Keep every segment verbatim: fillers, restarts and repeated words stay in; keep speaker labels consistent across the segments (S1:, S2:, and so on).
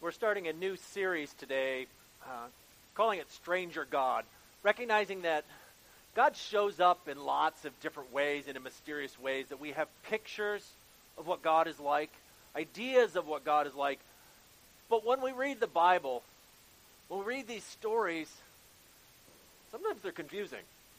S1: We're starting a new series today, uh, calling it Stranger God, recognizing that God shows up in lots of different ways and in mysterious ways, that we have pictures of what God is like, ideas of what God is like. But when we read the Bible, when we read these stories, sometimes they're confusing.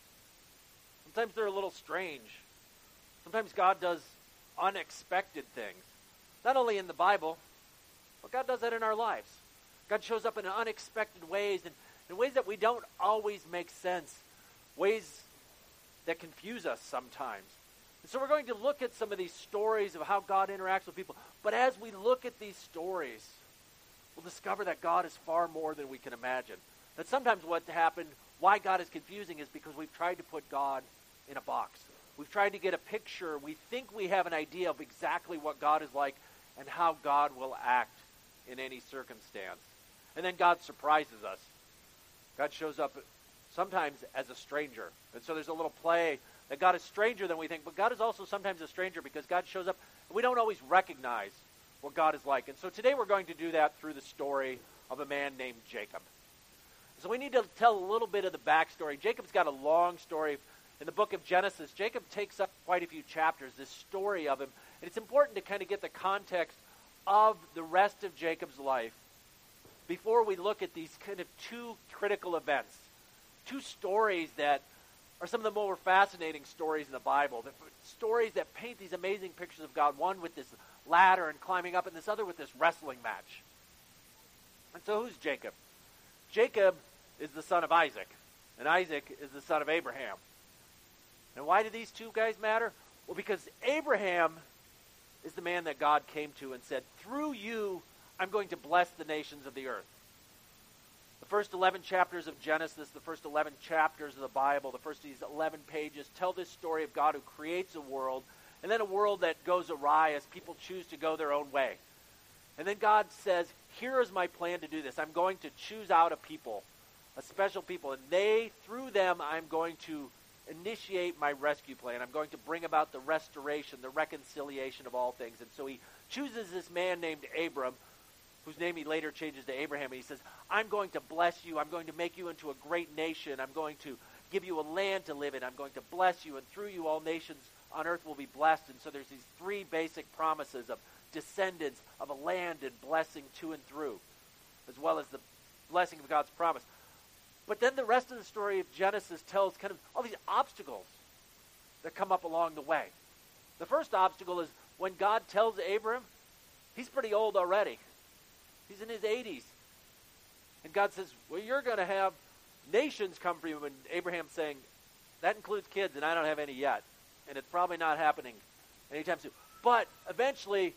S1: Sometimes they're a little strange. Sometimes God does unexpected things. Not only in the Bible, but God does that in our lives. God shows up in unexpected ways, and in ways that we don't always make sense, ways that confuse us sometimes. And so we're going to look at some of these stories of how God interacts with people. But as we look at these stories, we'll discover that God is far more than we can imagine. That sometimes what happened, why God is confusing, is because we've tried to put God in a box. We've tried to get a picture. We think we have an idea of exactly what God is like and how God will act in any circumstance. And then God surprises us. God shows up sometimes as a stranger. And so there's a little play that God is stranger than we think, but God is also sometimes a stranger because God shows up and we don't always recognize what God is like. And so today we're going to do that through the story of a man named Jacob. So we need to tell a little bit of the backstory. Jacob's got a long story. In the book of Genesis, Jacob takes up quite a few chapters, this story of him. And it's important to kind of get the context of the rest of Jacob's life before we look at these kind of two critical events, two stories that are some of the more fascinating stories in the Bible, the stories that paint these amazing pictures of God, one with this ladder and climbing up, and this other with this wrestling match. And so who's Jacob? Jacob is the son of Isaac, and Isaac is the son of Abraham. And why do these two guys matter? Well, because Abraham is the man that God came to and said, through you, I'm going to bless the nations of the earth. The first eleven chapters of Genesis, the first eleven chapters of the Bible, the first these eleven pages tell this story of God who creates a world, and then a world that goes awry as people choose to go their own way. And then God says, here is my plan to do this. I'm going to choose out a people, a special people, and they, through them, I'm going to initiate my rescue plan. I'm going to bring about the restoration, the reconciliation of all things. And so he chooses this man named Abram, whose name he later changes to Abraham, and he says, I'm going to bless you. I'm going to make you into a great nation. I'm going to give you a land to live in. I'm going to bless you, and through you all nations on earth will be blessed. And so there's these three basic promises of descendants, of a land, and blessing to and through, as well as the blessing of God's promise. But then the rest of the story of Genesis tells kind of all these obstacles that come up along the way. The first obstacle is when God tells Abram, he's pretty old already. He's in his eighties. And God says, well, you're going to have nations come for you. And Abraham's saying, that includes kids, and I don't have any yet. And it's probably not happening anytime soon. But eventually,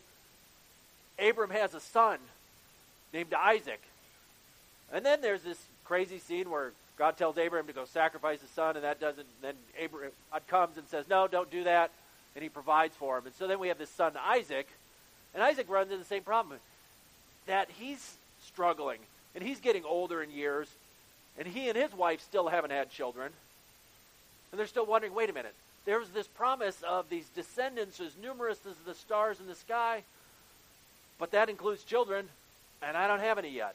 S1: Abram has a son named Isaac. And then there's this crazy scene where God tells Abraham to go sacrifice his son, and that doesn't, then Abraham comes and says, no, don't do that, and he provides for him. And so then we have this son, Isaac, and Isaac runs into the same problem, that he's struggling, and he's getting older in years, and he and his wife still haven't had children, and they're still wondering, wait a minute, there was this promise of these descendants as numerous as the stars in the sky, but that includes children, and I don't have any yet.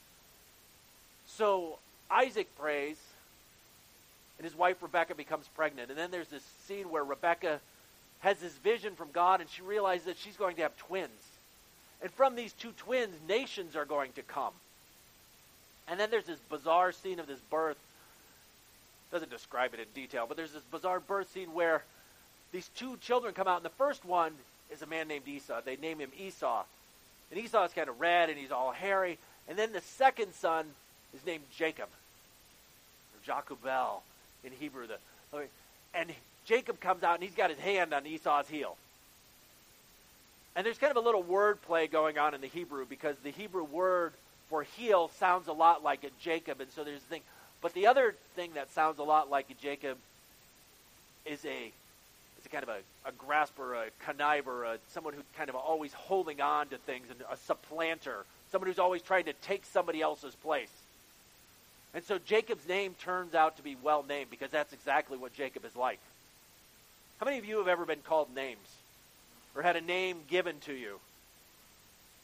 S1: So Isaac prays, and his wife Rebekah becomes pregnant. And then there's this scene where Rebekah has this vision from God, and she realizes that she's going to have twins. And from these two twins, nations are going to come. And then there's this bizarre scene of this birth. Doesn't describe it in detail, but there's this bizarre birth scene where these two children come out, and the first one is a man named Esau. They name him Esau. And Esau is kind of red, and he's all hairy. And then the second son is named Jacob, or Jacubel in Hebrew. The, and Jacob comes out, and he's got his hand on Esau's heel. And there's kind of a little word play going on in the Hebrew, because the Hebrew word for heel sounds a lot like a Jacob, and so there's a thing. But the other thing that sounds a lot like a Jacob is a, is a kind of a, a grasper, a conniver, a, someone who's kind of always holding on to things, and a supplanter, someone who's always trying to take somebody else's place. And so Jacob's name turns out to be well named, because that's exactly what Jacob is like. How many of you have ever been called names or had a name given to you?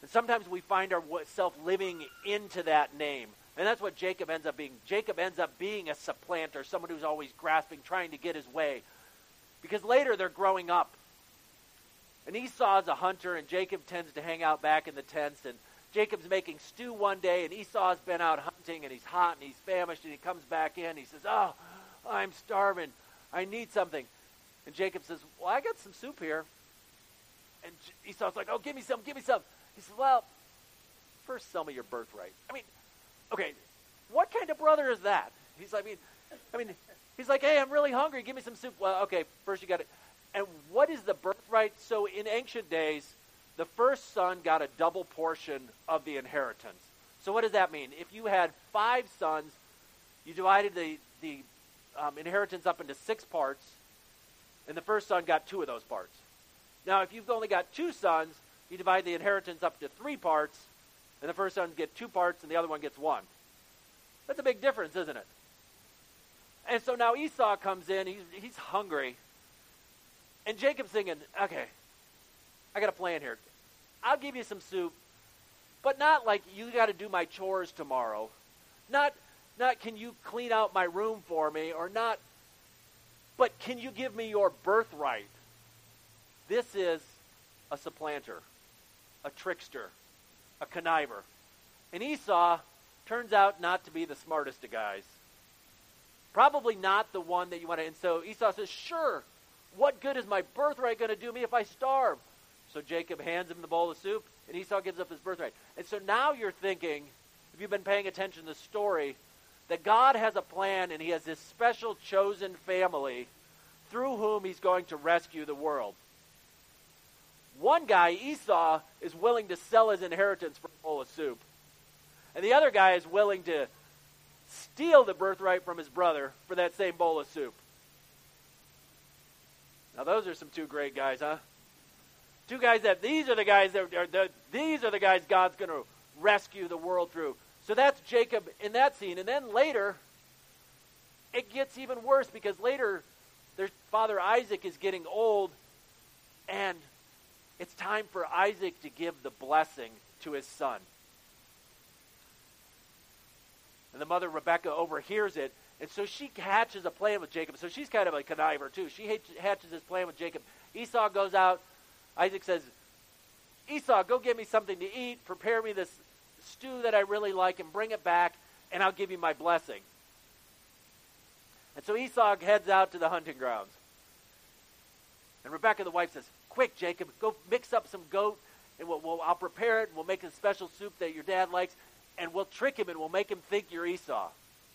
S1: And sometimes we find ourselves living into that name. And that's what Jacob ends up being. Jacob ends up being a supplanter, someone who's always grasping, trying to get his way. Because later they're growing up. And Esau is a hunter, and Jacob tends to hang out back in the tents. And Jacob's making stew one day, and Esau's been out hunting, and he's hot, and he's famished, and he comes back in. He says, oh, I'm starving. I need something. And Jacob says, well, I got some soup here. And Esau's like, oh, give me some, give me some. He says, well, first sell me your birthright. I mean, okay, what kind of brother is that? He's like, I mean, I mean, he's like, hey, I'm really hungry. Give me some soup. Well, okay, first you got to. And what is the birthright? So in ancient days, the first son got a double portion of the inheritance. So what does that mean? If you had five sons, you divided the, the um, inheritance up into six parts, and the first son got two of those parts. Now, if you've only got two sons, you divide the inheritance up to three parts, and the first son gets two parts, and the other one gets one. That's a big difference, isn't it? And so now Esau comes in. He's, he's hungry. And Jacob's thinking, okay, I got a plan here. I'll give you some soup, but not like you got to do my chores tomorrow. Not, not can you clean out my room for me, or not, but can you give me your birthright? This is a supplanter, a trickster, a conniver. And Esau turns out not to be the smartest of guys. Probably not the one that you want to. And so Esau says, sure, what good is my birthright going to do me if I starve? So Jacob hands him the bowl of soup, and Esau gives up his birthright. And so now you're thinking, if you've been paying attention to the story, that God has a plan, and he has this special chosen family through whom he's going to rescue the world. One guy, Esau, is willing to sell his inheritance for a bowl of soup. And the other guy is willing to steal the birthright from his brother for that same bowl of soup. Now those are some two great guys, huh? Two guys that, these are the guys that, are the, these are the guys God's going to rescue the world through. So that's Jacob in that scene. And then later, it gets even worse, because later their father Isaac is getting old, and it's time for Isaac to give the blessing to his son. And the mother Rebekah overhears it, and so she hatches a plan with Jacob. So she's kind of a conniver too. She hatches this plan with Jacob. Esau goes out. Isaac says, Esau, go get me something to eat. Prepare me this stew that I really like and bring it back, and I'll give you my blessing. And so Esau heads out to the hunting grounds. And Rebekah, the wife, says, quick, Jacob, go mix up some goat, and we'll, we'll, I'll prepare it, and we'll make a special soup that your dad likes, and we'll trick him, and we'll make him think you're Esau.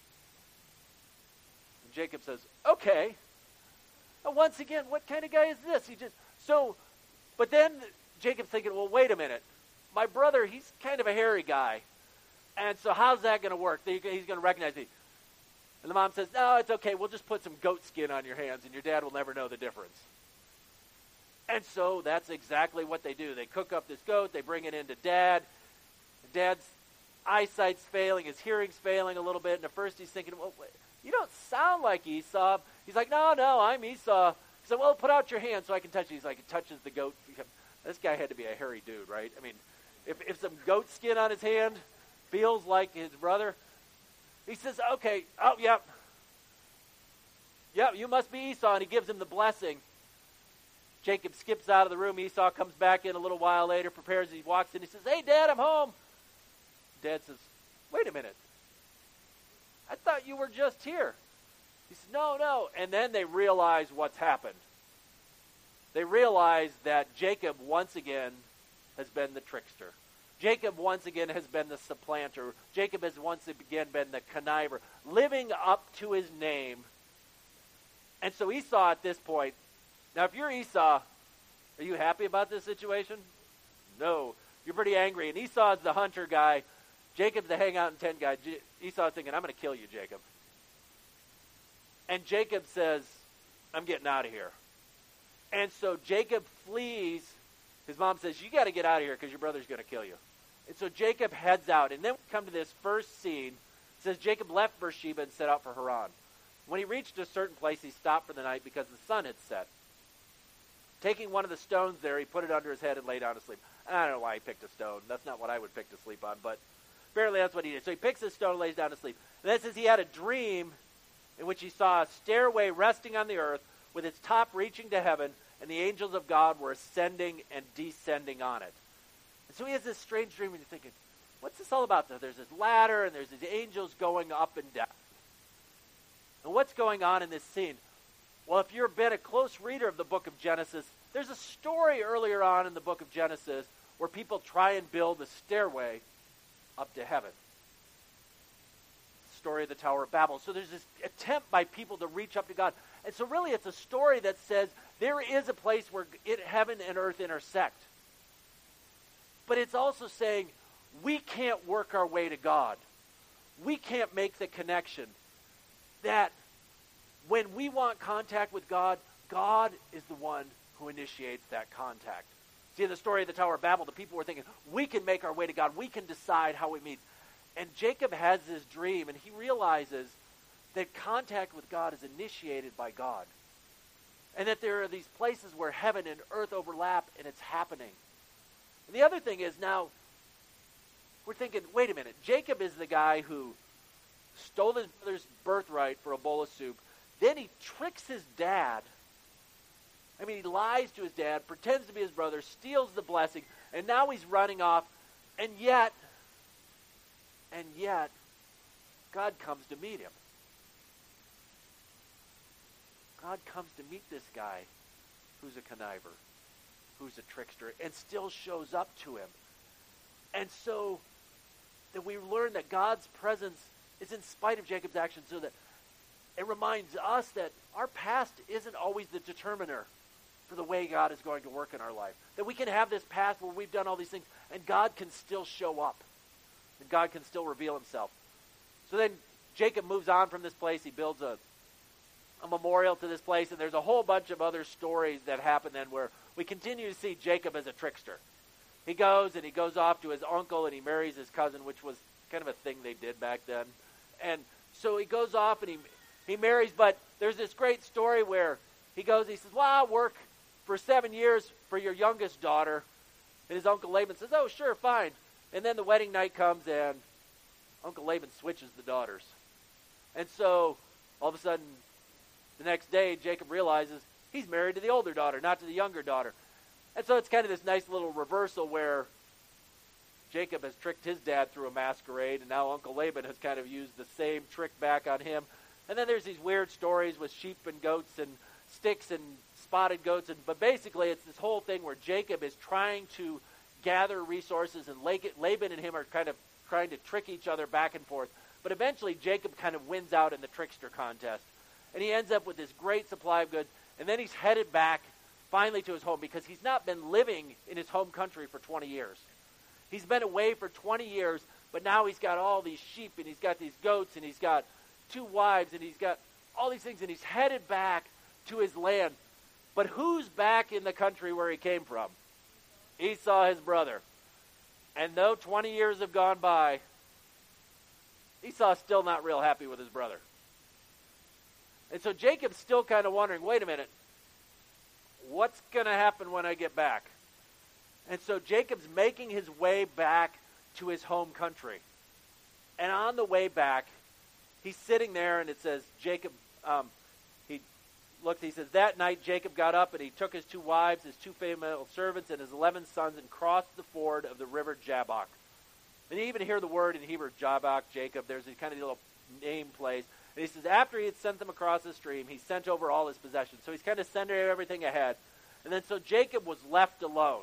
S1: And Jacob says, okay. Now, once again, what kind of guy is this? He just, so, but then Jacob's thinking, well, wait a minute. My brother, he's kind of a hairy guy. And so how's that going to work? He's going to recognize me. And the mom says, no, it's okay. We'll just put some goat skin on your hands, and your dad will never know the difference. And so that's exactly what they do. They cook up this goat. They bring it into Dad. Dad's eyesight's failing. His hearing's failing a little bit. And at first he's thinking, well, wait, you don't sound like Esau. He's like, no, no, I'm Esau. He said, well, put out your hand so I can touch it. He's like, he touches the goat. This guy had to be a hairy dude, right? I mean, if, if some goat skin on his hand feels like his brother, he says, okay, oh, yep. Yep, you must be Esau. And he gives him the blessing. Jacob skips out of the room. Esau comes back in a little while later, prepares, he walks in. He says, hey, Dad, I'm home. Dad says, wait a minute. I thought you were just here. He says, no, no. And then they realize what's happened. They realize that Jacob once again has been the trickster. Jacob once again has been the supplanter. Jacob has once again been the conniver, living up to his name. And so Esau at this point, now if you're Esau, are you happy about this situation? No. You're pretty angry. And Esau's the hunter guy. Jacob's the hangout and tent guy. J- Esau's thinking, I'm going to kill you, Jacob. And Jacob says, I'm getting out of here. And so Jacob flees. His mom says, you got to get out of here because your brother's going to kill you. And so Jacob heads out. And then we come to this first scene. It says Jacob left Beersheba and set out for Haran. When he reached a certain place, he stopped for the night because the sun had set. Taking one of the stones there, he put it under his head and lay down to sleep. I don't know why he picked a stone. That's not what I would pick to sleep on, but apparently that's what he did. So he picks a stone and lays down to sleep. And then it says he had a dream in which he saw a stairway resting on the earth with its top reaching to heaven, and the angels of God were ascending and descending on it. And so he has this strange dream, and you're thinking, what's this all about? There's this ladder, and there's these angels going up and down. And what's going on in this scene? Well, if you've been a close reader of the book of Genesis, there's a story earlier on in the book of Genesis where people try and build a stairway up to heaven. Story of the Tower of Babel. So there's this attempt by people to reach up to God. And so really it's a story that says there is a place where it, heaven and earth intersect. But it's also saying we can't work our way to God. We can't make the connection that when we want contact with God, God is the one who initiates that contact. See, in the story of the Tower of Babel, the people were thinking, we can make our way to God. We can decide how we meet. And Jacob has this dream, and he realizes that contact with God is initiated by God. And that there are these places where heaven and earth overlap, and it's happening. And the other thing is now, we're thinking, wait a minute, Jacob is the guy who stole his brother's birthright for a bowl of soup. Then he tricks his dad. I mean, he lies to his dad, pretends to be his brother, steals the blessing, and now he's running off. And yet, and yet, God comes to meet him. God comes to meet this guy who's a conniver, who's a trickster, and still shows up to him. And so that we learn that God's presence is in spite of Jacob's actions, so that it reminds us that our past isn't always the determiner for the way God is going to work in our life. That we can have this past where we've done all these things, and God can still show up. And God can still reveal himself. So then Jacob moves on from this place. He builds a, a memorial to this place, and there's a whole bunch of other stories that happen then where we continue to see Jacob as a trickster. He goes, and he goes off to his uncle, and he marries his cousin, which was kind of a thing they did back then. And so he goes off, and he he marries, but there's this great story where he goes, he says, well, I'll work for seven years for your youngest daughter. And his Uncle Laban says, oh, sure, fine. And then the wedding night comes, and Uncle Laban switches the daughters. And so, all of a sudden, the next day, Jacob realizes he's married to the older daughter, not to the younger daughter. And so it's kind of this nice little reversal where Jacob has tricked his dad through a masquerade, and now Uncle Laban has kind of used the same trick back on him. And then there's these weird stories with sheep and goats and sticks and spotted goats. And but basically, it's this whole thing where Jacob is trying to gather resources, and Laban and him are kind of trying to trick each other back and forth. But eventually, Jacob kind of wins out in the trickster contest. And he ends up with this great supply of goods. And then he's headed back finally to his home because he's not been living in his home country for twenty years. He's been away for twenty years, but now he's got all these sheep, and he's got these goats, and he's got two wives, and he's got all these things, and he's headed back to his land. But who's back in the country where he came from? Esau, his brother. And though twenty years have gone by, Esau's still not real happy with his brother. And so Jacob's still kind of wondering, wait a minute, what's going to happen when I get back? And so Jacob's making his way back to his home country. And on the way back, he's sitting there, and it says, Jacob, um, he looked, he says, that night Jacob got up, and he took his two wives, his two female servants, and his eleven sons, and crossed the ford of the river Jabbok. And you even hear the word in Hebrew, Jabbok, Jacob. There's a kind of little name place. And he says, after he had sent them across the stream, he sent over all his possessions. So he's kind of sending everything ahead. And then so Jacob was left alone.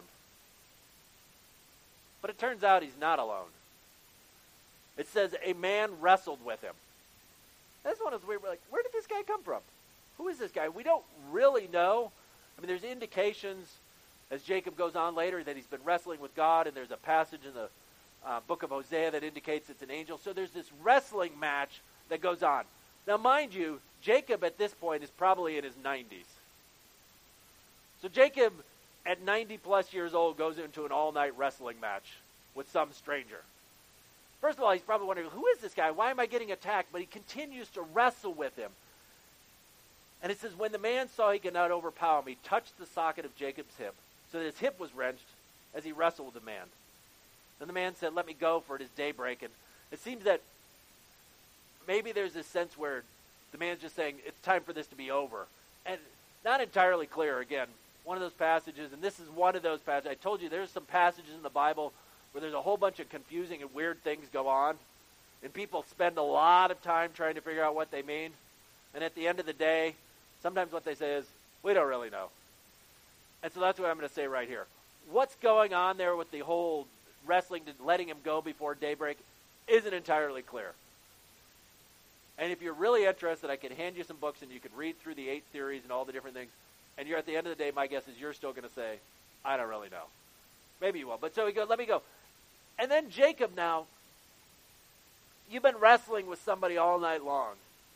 S1: But it turns out he's not alone. It says a man wrestled with him. That's one of those weird, we're like, where did this guy come from? Who is this guy? We don't really know. I mean, there's indications as Jacob goes on later that he's been wrestling with God, and there's a passage in the uh, book of Hosea that indicates it's an angel. So there's this wrestling match that goes on. Now, mind you, Jacob at this point is probably in his nineties. So Jacob, at ninety plus years old, goes into an all-night wrestling match with some stranger. First of all, he's probably wondering, who is this guy? Why am I getting attacked? But he continues to wrestle with him. And it says, when the man saw he could not overpower him, he touched the socket of Jacob's hip, so that his hip was wrenched, as he wrestled with the man. Then the man said, let me go, for it is daybreak. And it seems that maybe there's this sense where the man's just saying, it's time for this to be over. And not entirely clear, again, one of those passages, and this is one of those passages. I told you there's some passages in the Bible where there's a whole bunch of confusing and weird things go on, and people spend a lot of time trying to figure out what they mean. And at the end of the day, sometimes what they say is, we don't really know. And so that's what I'm going to say right here. What's going on there with the whole wrestling to letting him go before daybreak isn't entirely clear. And if you're really interested, I can hand you some books and you can read through the eight theories and all the different things. And you're at the end of the day, my guess is you're still going to say, I don't really know. Maybe you will. But so he goes, let me go. And then Jacob now, you've been wrestling with somebody all night long.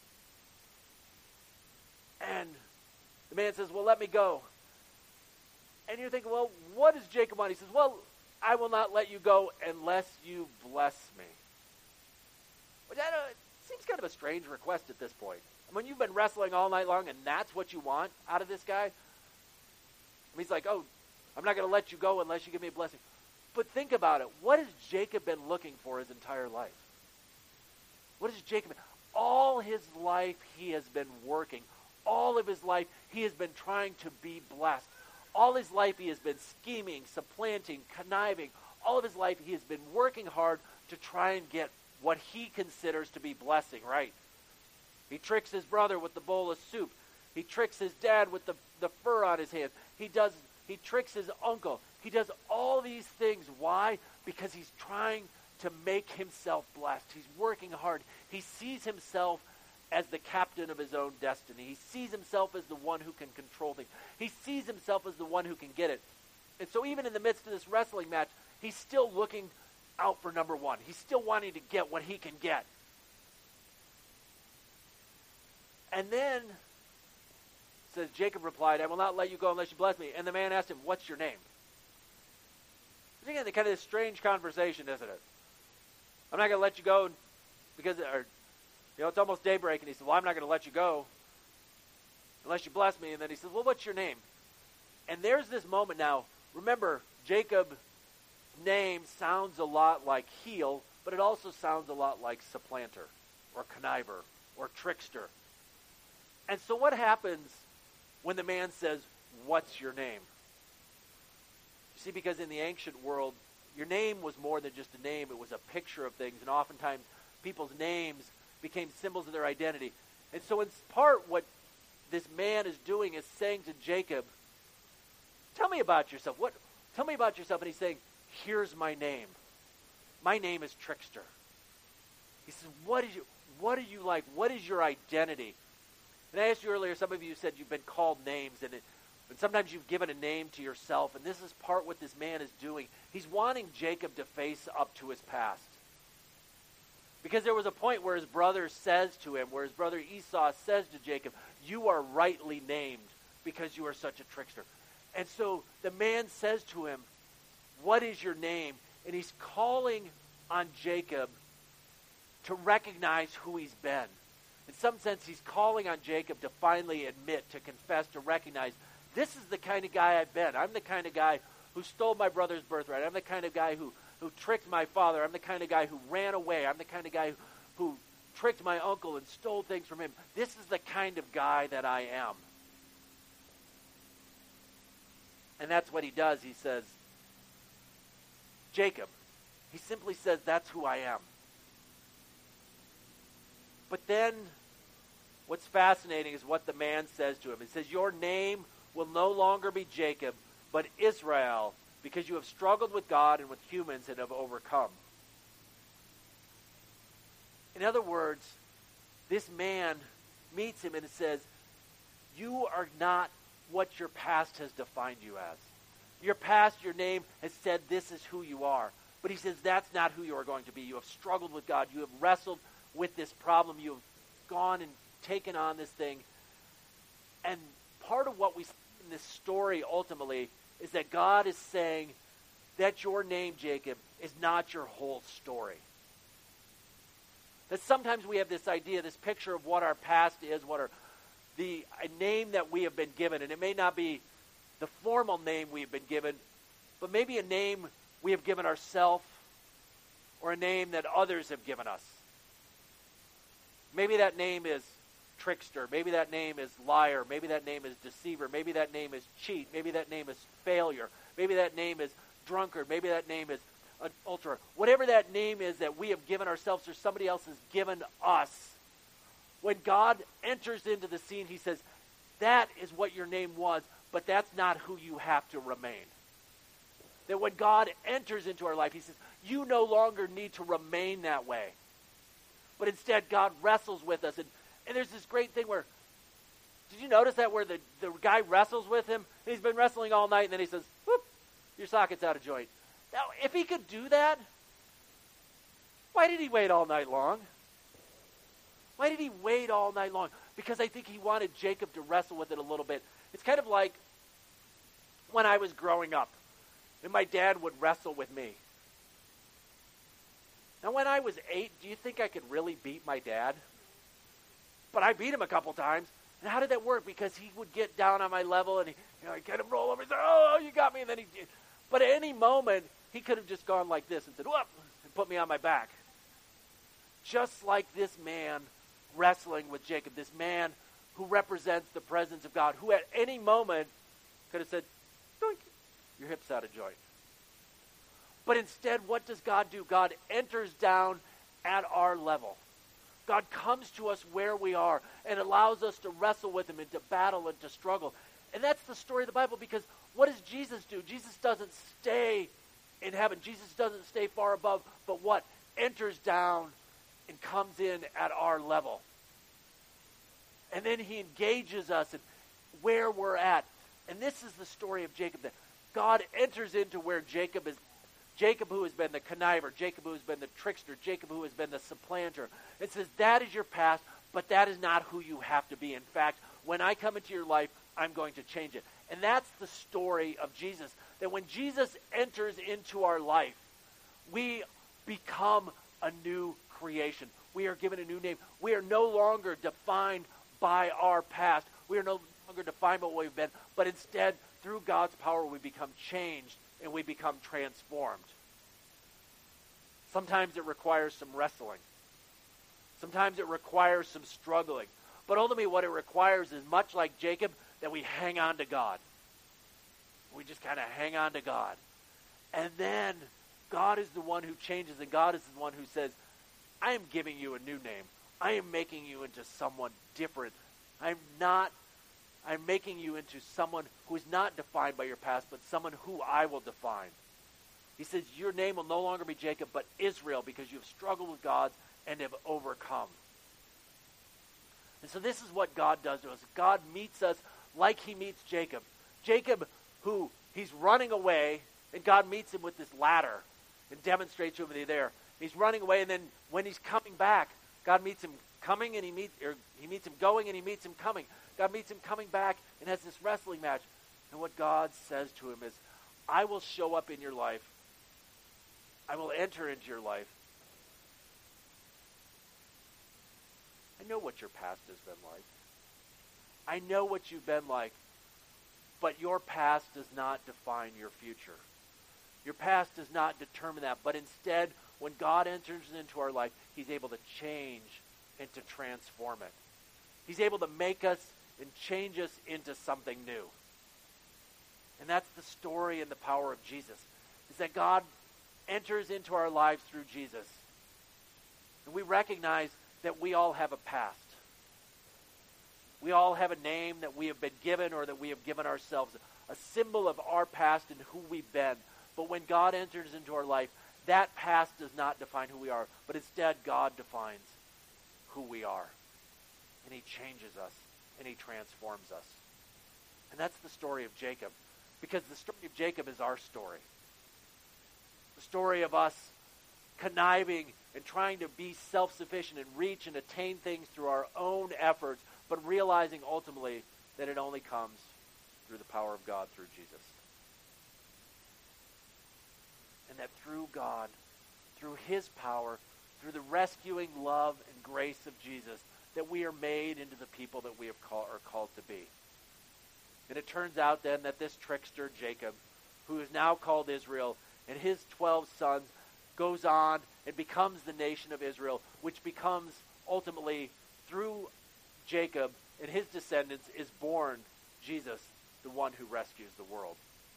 S1: And the man says, well, let me go. And you're thinking, well, what does Jacob want? He says, well, I will not let you go unless you bless me. Which I don't, it seems kind of a strange request at this point. I mean, you've been wrestling all night long, and that's what you want out of this guy? I mean, he's like, oh, I'm not going to let you go unless you give me a blessing. But think about it. What has Jacob been looking for his entire life? What has Jacob been? All his life he has been working. All of his life he has been trying to be blessed. All his life he has been scheming, supplanting, conniving. All of his life he has been working hard to try and get what he considers to be blessing, right? He tricks his brother with the bowl of soup. He tricks his dad with the, the fur on his hands. He does. He tricks his uncle. He does all these things. Why? Because he's trying to make himself blessed. He's working hard. He sees himself as the captain of his own destiny. He sees himself as the one who can control things. He sees himself as the one who can get it. And so even in the midst of this wrestling match, he's still looking out for number one. He's still wanting to get what he can get. And then, says Jacob replied, I will not let you go unless you bless me. And the man asked him, what's your name? Again, kind of this strange conversation, isn't it? I'm not going to let you go because, or, you know, it's almost daybreak. And he said, well, I'm not going to let you go unless you bless me. And then he says, well, what's your name? And there's this moment now. Remember, Jacob's name sounds a lot like heel, but it also sounds a lot like supplanter or conniver or trickster. And so what happens when the man says, what's your name? You see, because in the ancient world, your name was more than just a name. It was a picture of things. And oftentimes, people's names became symbols of their identity. And so in part, what this man is doing is saying to Jacob, tell me about yourself. What? Tell me about yourself. And he's saying, here's my name. My name is Trickster. He says, what is you, what are you like? What is your identity? And I asked you earlier, some of you said you've been called names, and, it, and sometimes you've given a name to yourself, and this is part what this man is doing. He's wanting Jacob to face up to his past. Because there was a point where his brother says to him, where his brother Esau says to Jacob, you are rightly named because you are such a trickster. And so the man says to him, what is your name? And he's calling on Jacob to recognize who he's been. In some sense, he's calling on Jacob to finally admit, to confess, to recognize, this is the kind of guy I've been. I'm the kind of guy who stole my brother's birthright. I'm the kind of guy who, who tricked my father. I'm the kind of guy who ran away. I'm the kind of guy who, who tricked my uncle and stole things from him. This is the kind of guy that I am. And that's what he does. He says, Jacob. He simply says, that's who I am. But then, what's fascinating is what the man says to him. He says, your name will no longer be Jacob, but Israel, because you have struggled with God and with humans and have overcome. In other words, this man meets him and it says, you are not what your past has defined you as. Your past, your name has said this is who you are. But he says that's not who you are going to be. You have struggled with God. You have wrestled with this problem. You have gone and taken on this thing. And part of what we see in this story ultimately is that God is saying that your name, Jacob, is not your whole story. That sometimes we have this idea, this picture of what our past is, what our the a name that we have been given, and it may not be the formal name we've been given, but maybe a name we have given ourselves or a name that others have given us. Maybe that name is trickster. Maybe that name is liar. Maybe that name is deceiver. Maybe that name is cheat. Maybe that name is failure. Maybe that name is drunkard. Maybe that name is adulterer. Whatever that name is that we have given ourselves or somebody else has given us, when God enters into the scene, he says, that is what your name was, but that's not who you have to remain. That when God enters into our life, he says, you no longer need to remain that way. But instead, God wrestles with us. And, and there's this great thing where, did you notice that where the, the guy wrestles with him? And he's been wrestling all night, and then he says, whoop, your socket's out of joint. Now, if he could do that, why did he wait all night long? Why did he wait all night long? Because I think he wanted Jacob to wrestle with it a little bit. It's kind of like when I was growing up, and my dad would wrestle with me. Now, when I was eight, do you think I could really beat my dad? But I beat him a couple times. And how did that work? Because he would get down on my level, and he, you know, I'd kind of roll over and say, oh, you got me. And then he, but at any moment, he could have just gone like this and said, whoop, and put me on my back. Just like this man wrestling with Jacob, this man who represents the presence of God, who at any moment could have said, doink, your hip's out of joint. But instead, what does God do? God enters down at our level. God comes to us where we are and allows us to wrestle with him and to battle and to struggle. And that's the story of the Bible, because what does Jesus do? Jesus doesn't stay in heaven. Jesus doesn't stay far above, but what? Enters down and comes in at our level. And then he engages us in where we're at. And this is the story of Jacob. That God enters into where Jacob is. Jacob who has been the conniver, Jacob who has been the trickster, Jacob who has been the supplanter. It says that is your past, but that is not who you have to be. In fact, when I come into your life, I'm going to change it. And that's the story of Jesus. That when Jesus enters into our life, we become a new creation. We are given a new name. We are no longer defined by our past. We are no longer defined by what we've been, but instead, through God's power, we become changed and we become transformed. Sometimes it requires some wrestling. Sometimes it requires some struggling. But ultimately what it requires is, much like Jacob, that we hang on to God. We just kind of hang on to God. And then God is the one who changes, and God is the one who says, I am giving you a new name. I am making you into someone different. I'm not I'm making you into someone who is not defined by your past, but someone who I will define. He says, your name will no longer be Jacob, but Israel, because you have struggled with God and have overcome. And so this is what God does to us. God meets us like he meets Jacob. Jacob, who he's running away, and God meets him with this ladder and demonstrates to him that he's there. He's running away, and then when he's coming back, God meets him coming, and he meets, or he meets him going, and he meets him coming. God meets him coming back and has this wrestling match. And what God says to him is, I will show up in your life. I will enter into your life. I know what your past has been like. I know what you've been like. But your past does not define your future. Your past does not determine that. But instead, when God enters into our life, he's able to change and to transform it. He's able to make us and change us into something new. And that's the story and the power of Jesus, is that God enters into our lives through Jesus. And we recognize that we all have a past. We all have a name that we have been given, or that we have given ourselves, a symbol of our past and who we've been. But when God enters into our life, that past does not define who we are, but instead God defines who we are. And he changes us, and he transforms us. And that's the story of Jacob, because the story of Jacob is our story. The story of us conniving and trying to be self-sufficient and reach and attain things through our own efforts, but realizing ultimately that it only comes through the power of God through Jesus. And that through God, through his power, through the rescuing love and grace of Jesus, that we are made into the people that we have call, are called to be. And it turns out then that this trickster, Jacob, who is now called Israel, and his twelve sons, goes on and becomes the nation of Israel, which becomes ultimately, through Jacob and his descendants, is born Jesus, the one who rescues the world.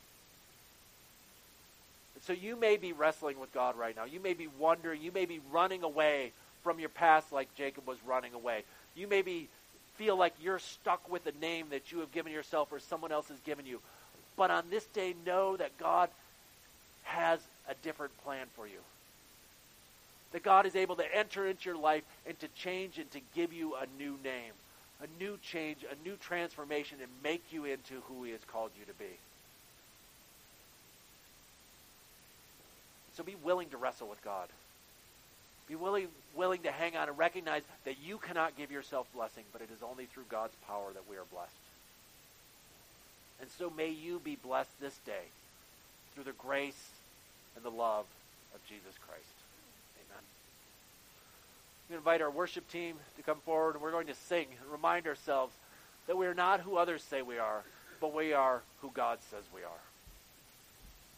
S1: And so you may be wrestling with God right now. You may be wondering, you may be running away from your past like Jacob was running away. You may be feel like you're stuck with a name that you have given yourself or someone else has given you. But on this day, know that God has a different plan for you. That God is able to enter into your life and to change and to give you a new name, a new change, a new transformation, and make you into who he has called you to be. So be willing to wrestle with God. Be willing, willing to hang on and recognize that you cannot give yourself blessing, but it is only through God's power that we are blessed. And so may you be blessed this day through the grace and the love of Jesus Christ. Amen. We invite our worship team to come forward, and we're going to sing and remind ourselves that we are not who others say we are, but we are who God says we are.